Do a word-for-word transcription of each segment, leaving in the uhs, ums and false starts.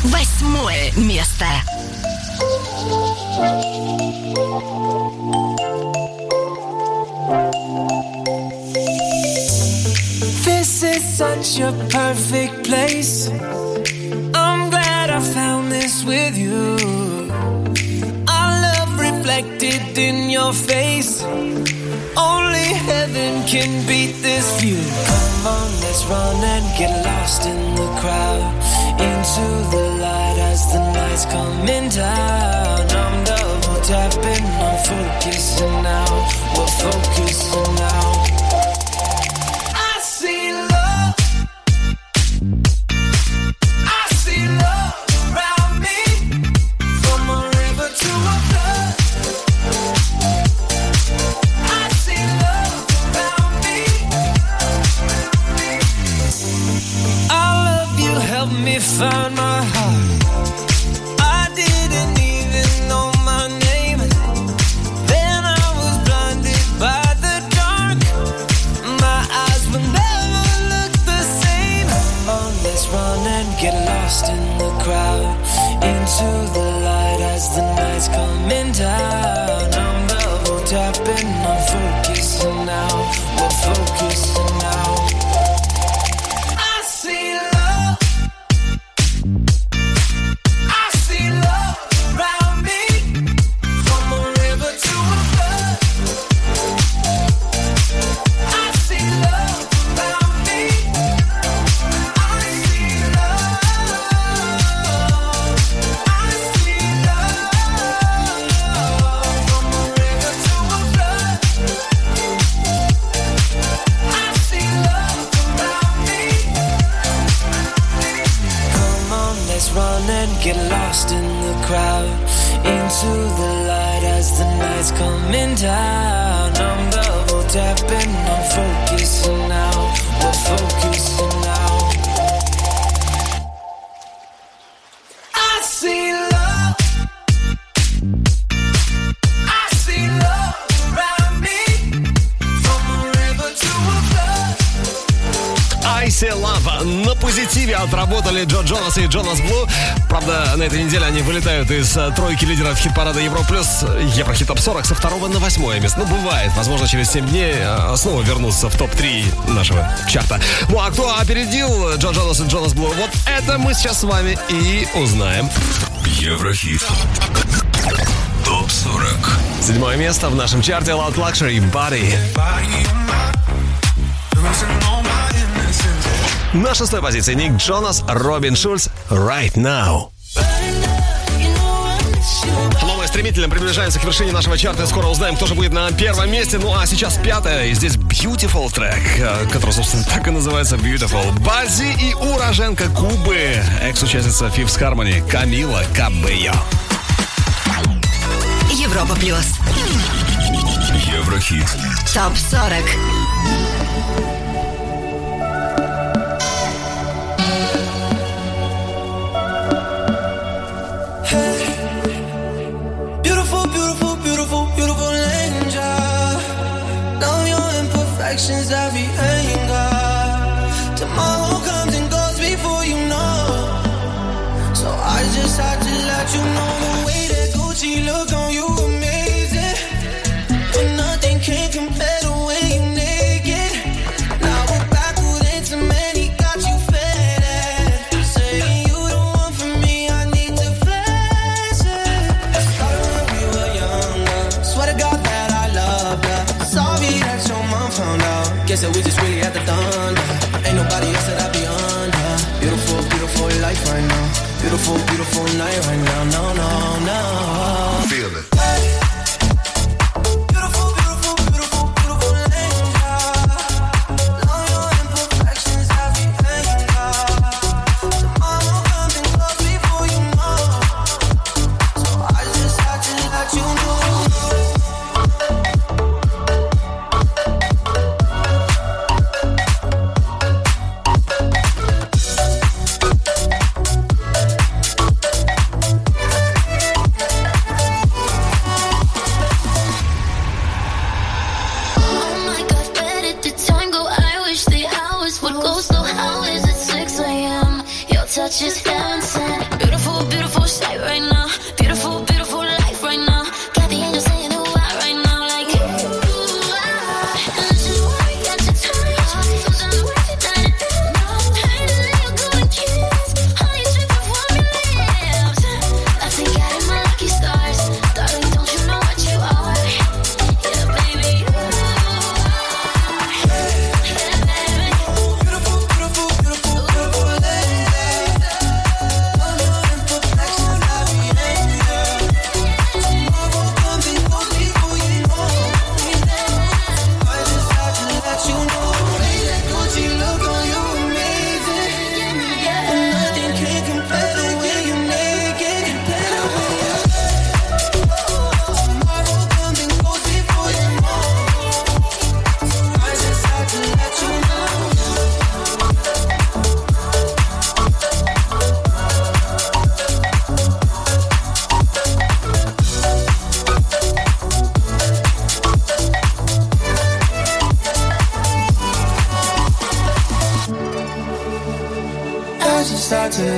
Восьмое место. This is such a perfect place. I'm glad I found this with you. Our love reflected in your face. Only heaven can beat this view. Come on, let's run and get lost in the crowd. Into the light as the night's coming down. I'm double tapping, I'm focusing now. We're focusing now. I see love. I see love around me. From a river to a flood. I see love around me. All of you help me find my heart. I didn't even know my name. Then I was blinded by the dark. My eyes will never look the same. Come on, let's run and get lost in the crowd. Into the light as the night's coming down. I'm double tapping, I'm focusing now. We're focusing now. I see love. I see love around me. From a river to a flood. I see love around me. I see love. I see love. From a river to a flood. I see love around me. Come on, let's run and get lost in the crowd. Into the light as the night's coming down. I'm double tapping, I'm focusing now. We're focusing now. I see love. I see love around me. From a river to a flood. I See Love. На позитиве отработали Джо Джонас и Джонас Блу. Правда, на этой неделе они вылетают из э, тройки лидеров хит-парада Евро Плюс Еврохит Топ сорок со второго на восьмое место. Ну, бывает. Возможно, через семь дней э, снова вернутся в топ три нашего чарта. Ну, а кто опередил Джо Джонас и Джонас Блу? Вот это мы сейчас с вами и узнаем. Еврохит Топ сорок. Седьмое место в нашем чарте Loud Luxury Body. На шестой позиции Ник Джонас, Робин Шульц, Right Now. Но мы стремительно приближаемся к вершине нашего чарта. Скоро узнаем, кто же будет на первом месте. Ну а сейчас пятое. И здесь Beautiful трек, который, собственно, так и называется Beautiful. Бази и уроженка Кубы. Экс-участница Fifth Harmony Камила Кабелло. Европа Плюс. Еврохит Топ сорок. Beautiful, beautiful, beautiful, beautiful angel. Know your imperfections, every anger. Tomorrow comes and goes before you know. So I just had to let you know the way that Gucci look on you amazing. But nothing can compare to when you naked. Now we're back with intimate, he got you faded. Saying you the one for me, I need to flash it. Started when we were younger. Swear to God that I loved her. Sorry that your mom found out. Guess that we just really had to done her. Ain't nobody else that I be under. Beautiful, beautiful life right now. Beautiful, beautiful night right now. No, no, no. Feel it.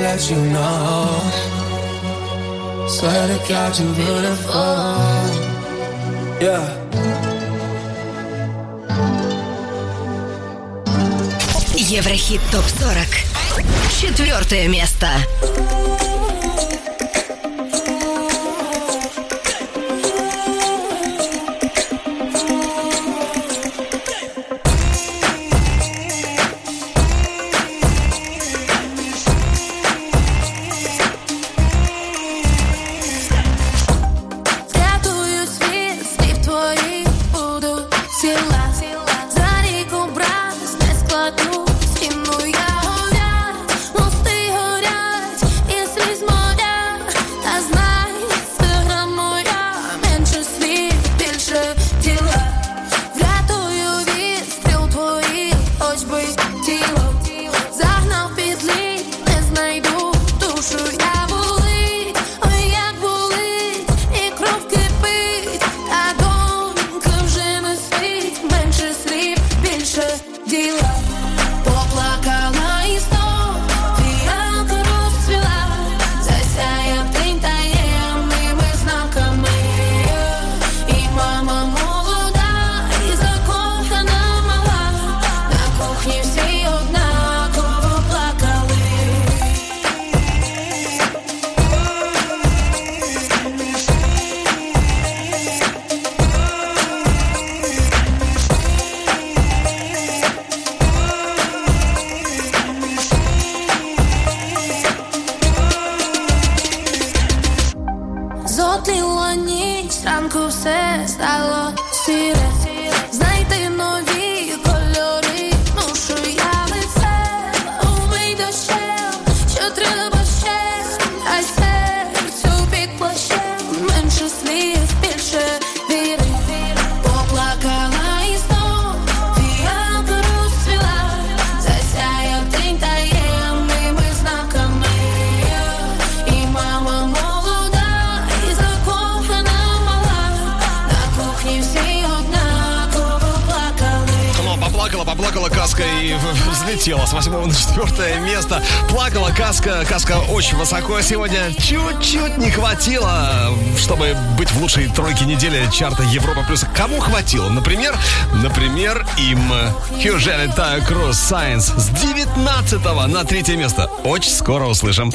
let you know. Swear to God you're beautiful. Yeah. Еврохит топ сорок. Четвертое место. Взлетела с восьмого на четвертое место. Плакала Казка. Казка очень высоко сегодня. Чуть-чуть не хватило, чтобы быть в лучшей тройке недели чарта Европа плюс. Кому хватило? Например, например, им. Хьюжели Тая Круз Science с девятнадцатого на третье место. Очень скоро услышим.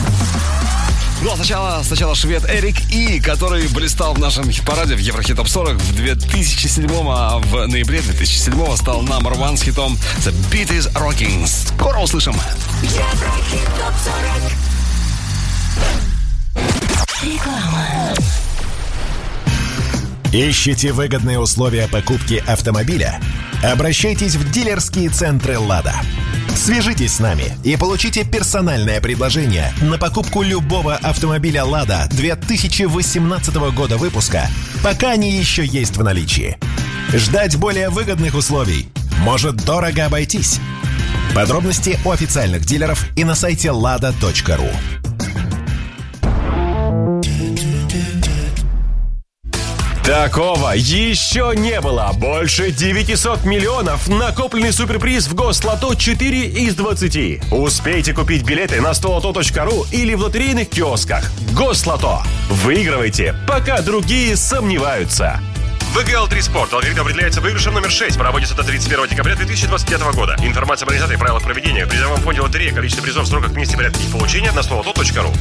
Ну, а сначала, сначала швед Эрик И, который блистал в нашем хит-параде в Еврохит топ сорок в две тысячи седьмом, а в ноябре две тысячи седьмого стал номер один с хитом The Beat is Rocking. Скоро услышим. Еврохит топ сорок. Реклама. Ищете выгодные условия покупки автомобиля? Обращайтесь в дилерские центры «Лада». Свяжитесь с нами и получите персональное предложение на покупку любого автомобиля «Лада» две тысячи восемнадцатого года выпуска, пока они еще есть в наличии. Ждать более выгодных условий может дорого обойтись. Подробности у официальных дилеров и на сайте лада точка ру. Такого еще не было. Больше девятьсот миллионов. Накопленный суперприз в Гослото четыре из двадцати. Успейте купить билеты на сто лото точка ру или в лотерейных киосках. Гослото. Выигрывайте, пока другие сомневаются. вэ гэ эл три Спорт. Алгоритм определяется выигрышем номер шесть. Проводится до тридцать первого декабря две тысячи двадцать пятого года. Информация об организаторе и правилах проведения. В призовом фонде лотереи. Количество призов в сроках, месте порядке их получения на сто лото точка ру.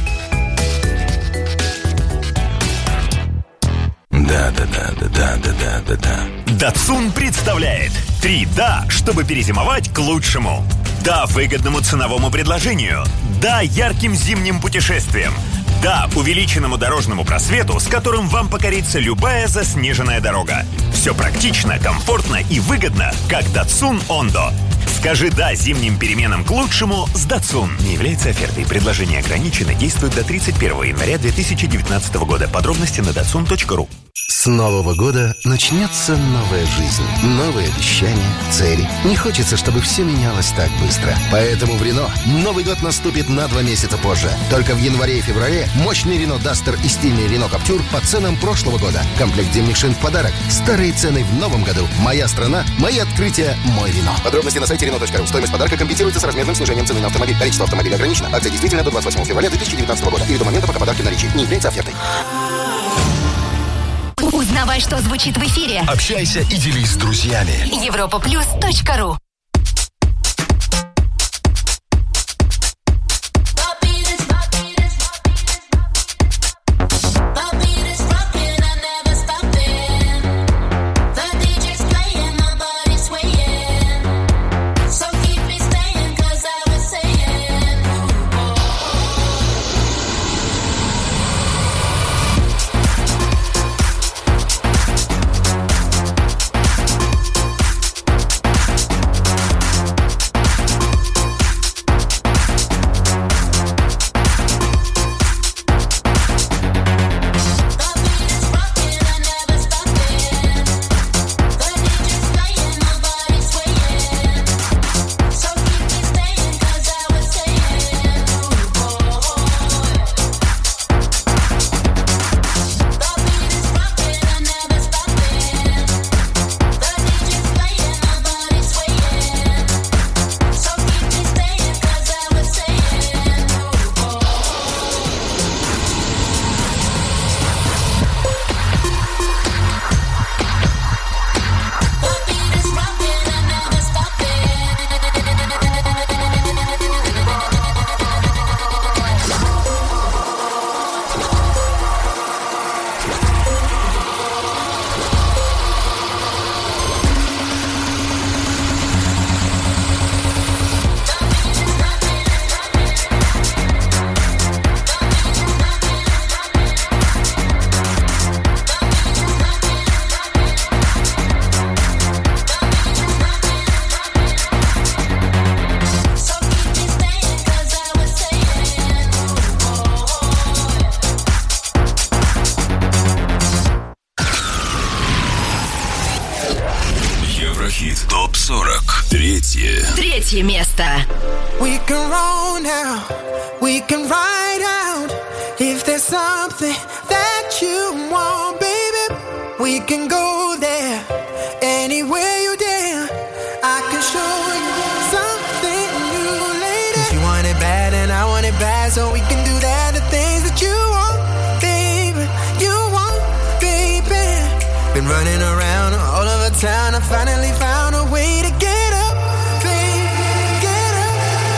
Да-да-да-да-да-да-да-да. Датсун представляет три «да», чтобы перезимовать к лучшему. Да выгодному ценовому предложению. Да ярким зимним путешествиям. Да увеличенному дорожному просвету, с которым вам покорится любая заснеженная дорога. Все практично, комфортно и выгодно, как Датсун Ондо. Скажи «да» зимним переменам к лучшему с Датсун. Не является офертой. Предложение ограничено. Действует до тридцать первого января две тысячи девятнадцатого года. Подробности на датсун точка ру. С Нового года начнется новая жизнь, новые обещания, цели. Не хочется, чтобы все менялось так быстро. Поэтому в Рено Новый год наступит на два месяца позже. Только в январе и феврале мощный Рено Дастер и стильный Рено Каптюр по ценам прошлого года. Комплект зимних шин в подарок. Старые цены в новом году. Моя страна, мои открытия, мой Рено. Подробности на сайте рено точка ру. Стоимость подарка компенсируется с размерным снижением цены на автомобиль. Количество автомобилей ограничено. Акция действительно до двадцать восьмого февраля две тысячи девятнадцатого года. Или до момента, пока подарки в наличии. Не является офертой. Узнавай, что звучит в эфире. Общайся и делись с друзьями. европа плюс точка ру. топ сорок. Третье. Третье место. We can roll now, we can ride out. If there's something that you want, baby, we can go there. Anywhere you dare, I can show you something new later. 'Cause you want it bad and I want it bad, so we can do that, the things that you want, baby, you want, baby. Been running around all over town, I finally found a way to get up, baby, get up.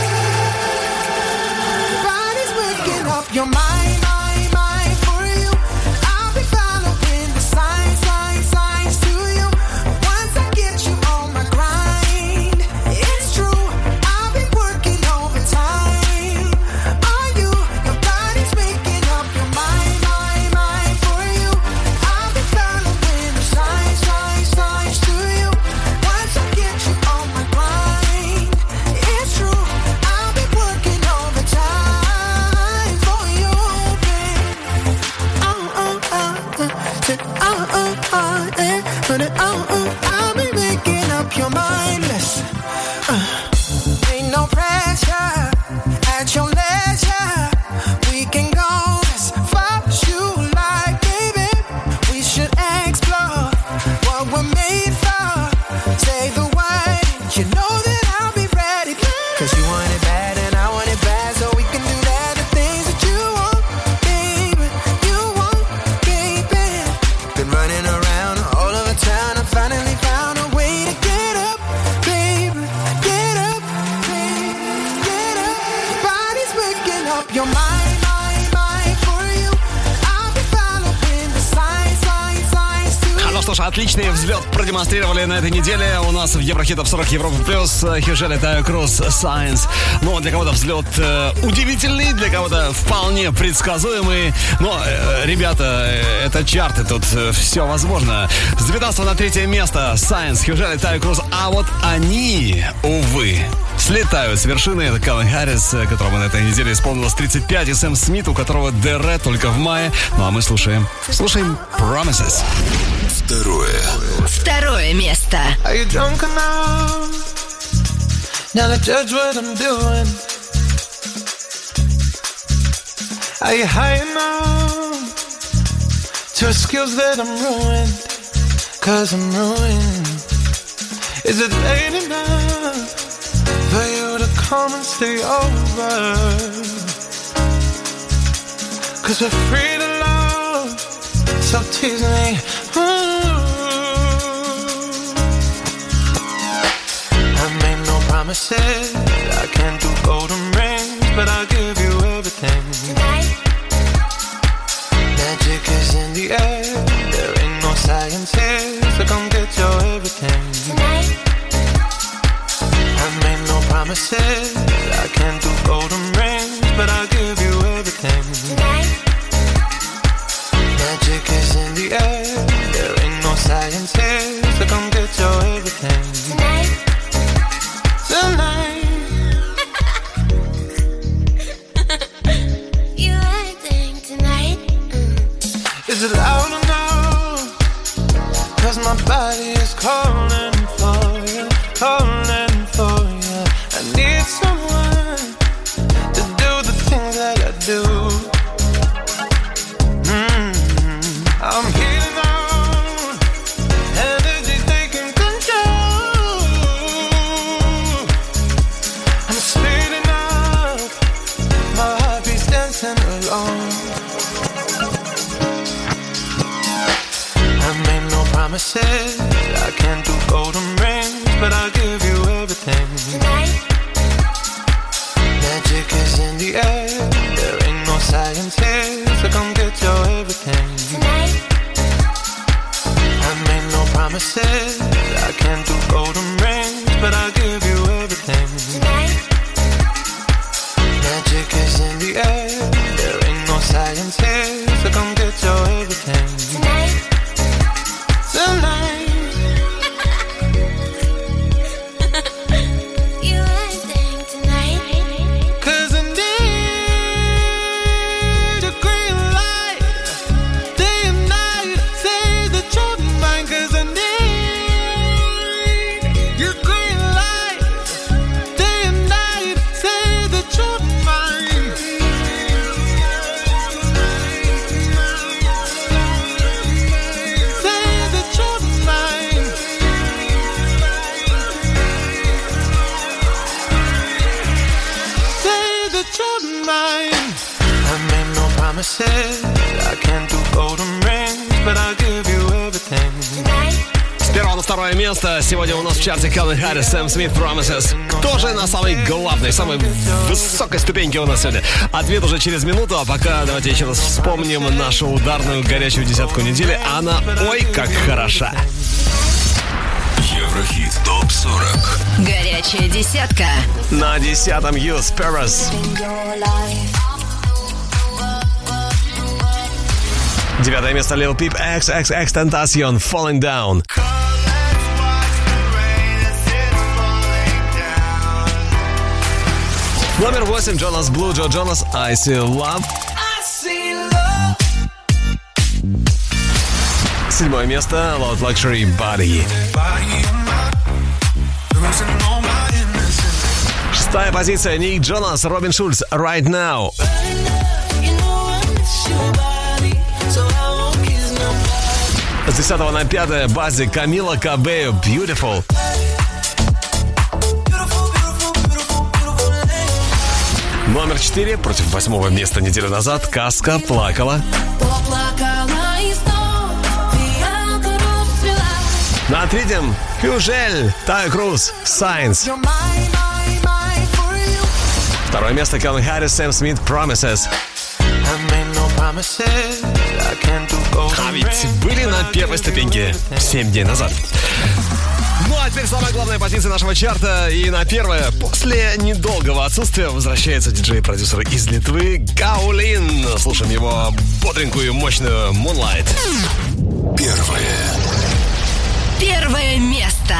Your body's waking up your mind, mind, mind for you. I'll be following the signs, signs, signs to you. Once I get you on my grind, it's true, I've been working overtime. Are you? Your body's waking up your mind, mind, mind for you. I'll be following the signs, signs, signs to you. Once I get you on my grind, it's true, I've been working overtime for you, babe. Oh, oh, oh, uh, said, oh, oh, oh, eh, but, uh, oh, oh, I'll be making up your mind, listen. Uh, ain't no pressure, at your leisure. We can go as far as you like, baby. We should explore what we're made for. Say the word, you know that I'll be ready. 'Cause you want it bad and I want it bad, so we can do that, the things that you want, baby, you want, baby. Been running around all over town, I finally found a way to get up, baby, get up, baby, get up. Your body's waking up your mind, mind, mind for you. I'll be following the signs, signs, signs to you. Ну что ж, отличный взлет продемонстрировали на этой неделе. У нас в Еврохит топ сорок Европа плюс Хюжели Тайо Круз Science. Ну, для кого-то взлет э, удивительный, для кого-то вполне предсказуемый. Но, э, ребята, э, это чарты, тут э, все возможно. С девятнадцатого на третье место Science, Хюжели Тайо Круз. А вот они, увы, слетают с вершины. Это Калвин Харрис, э, которому на этой неделе исполнилось тридцать пять, и Сэм Смит, у которого ДР только в мае. Ну, а мы слушаем, слушаем Promises. Второе. Второе место. Are you drunk enough now to judge what I'm doing? Are you high enough to excuse that I'm ruined? 'Cause I'm ruined. Is it late enough come and stay over. Cause we're free to love, so tease me. Ooh. I made no promises, I can't do golden rings, but I'll give you everything. Tonight. Magic is in the air, there ain't no science here, so come get your everything. Tonight. I made no promises, I can't do golden rings, but I'll give you everything. Tonight. Magic is in the air, there ain't no science here, so come get your everything. Tonight. Tonight. You acting tonight. Mm. Is it loud or no? Cause my body is calling for you, calling for you. I need someone to do the things that I do. Mm-hmm. I'm healing on, energy's taking control. I'm speeding up, my heartbeat's dancing alone. I made no promises, I can't do golden rings, but I'll give you everything. Tonight. Magic is in the air, there ain't no science here, so come get your everything. Tonight. I made no promises, I can't do golden rings, but I'll give you everything. Tonight. Magic is in the air, there ain't no science here, so come get your everything. Tonight. Tonight. You acting tonight. Cause I need a green light, day and night, say that you're mine. Cause I need your green light, day and night, say that you're mine. Say that you're mine. Say that you're mine. I made no promises, I can't do golden rings, but I'll give you everything. С первого на второе место сегодня у нас в чарте Калвин Харрис, Сэм Смит, Promises. Кто же на самой главной, самой высокой ступеньке у нас сегодня? Ответ уже через минуту, а пока давайте еще раз вспомним нашу ударную горячую десятку недели. Она ой как хороша. Еврохит топ сорок. Горячая десятка. На десятом Юс Перес. Девятое место Lil Peep, XXXTentacion, Falling Down. Номер восемь Jonas Blue, Joe Jonas, I See Love. Седьмое место Loud Luxury, Body. Шестая позиция Ник Джонас, Робин Шульц, Right Now. С десятого на пятое Баззи, Камила Кабео, Beautiful. Номер четыре против восьмого места неделю назад Каска, Плакала. На третьем Хюжель, Тайо Круз, Signs. Второе место Калвин Харрис, Сэм Смит, Promises. А ведь были на первой ступеньке семь дней назад. Ну а теперь самая главная позиция нашего чарта. И на первое, после недолгого отсутствия, возвращается диджей-продюсер из Литвы Гаулин. Слушаем его бодренькую, мощную Moonlight. Первое. Первое место.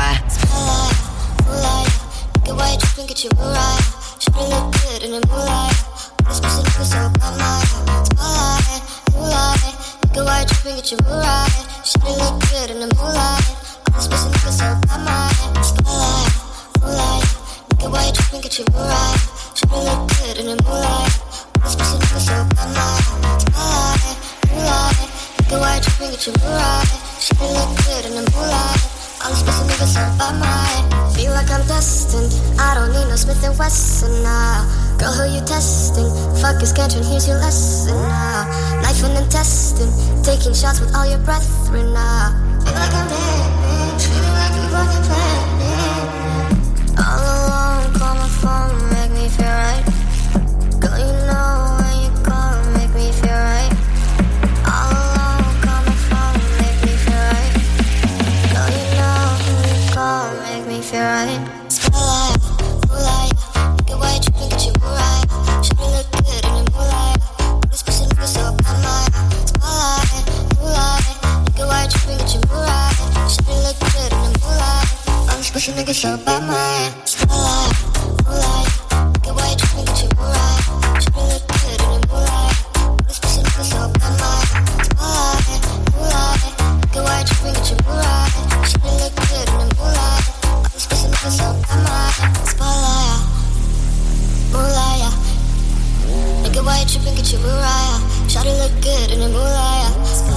All these pussy niggas all by my feel like I'm destined. I don't need no Smith and Wesson now. Girl, who you testing? Fuck is Cantron, here's your lesson now. Knife and intestine, taking shots with all your brethren now. Feel like I'm dead, feeling like you wasn't planning. All alone, call my phone, make me feel right. Girl, you know when you call, make me feel right. All alone, call my phone, make me feel right. Girl, you know when you call, make me feel right. Spotlight, moonlight, nigga, why you tripping, get your moonlight. Should look good in the moonlight. This pussy nigga so by my spotlight, moonlight, nigga, why you tripping, get your moonlight. Should look good in the moonlight. All this pussy nigga so by my spotlight, moonlight, nigga, why you tripping, get your moonlight. Should look good in the moonlight. All this pussy nigga so by my spotlight, moonlight, nigga, why you tripping, get your moonlight. Should look good in the moonlight. All this pussy nigga so by my spotlight, moonlight, nigga, why you tripping, get your moonlight. Shawty look good in the moonlight.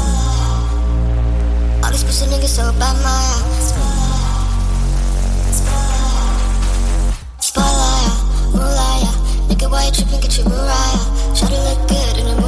All these pussy niggas so by my spotlight, moonlight, nigga, why you tripping, get your moonlight. Shawty look good in the moonlight.